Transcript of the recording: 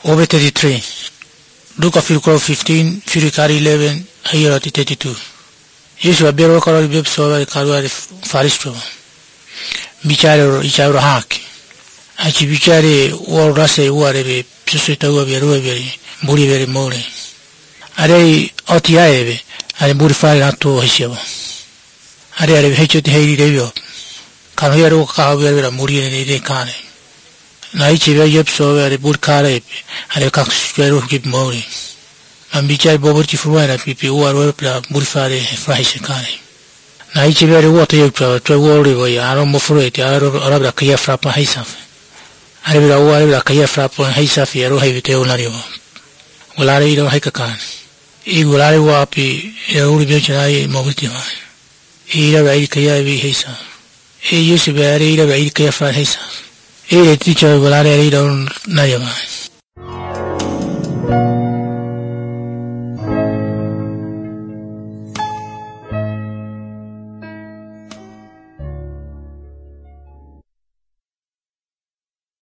Over 33. Luke of Philippians 15, Philippians 11, here at 32. Yesu abero karo bibso karu faristo. Bichare icharo haki. Achi bichare wo rase uarebe piso tawo bero beri buri beri more. Are otiaebe are buri fare nato hishebo. Are hecho te heiri revio. Kano yaro ka bera muri ne kane. Naichi be yepso are buri kare are kakspero gib more. Ambichai boborti fuera pipi uaro pla burfare fraise kane. Naichi be water yepso to worry boy aro mofrete aro arabra kaya frapa haisaf. Are be uaro kaya frapa haisaf yaro haivite unario. Ulare iro haikakan. I ulare wapi uri bechai mobilti va. Ira vai kaya vi haisaf. E yusu be ira vai kaya fra haisaf. E teacher ulare iro nayava.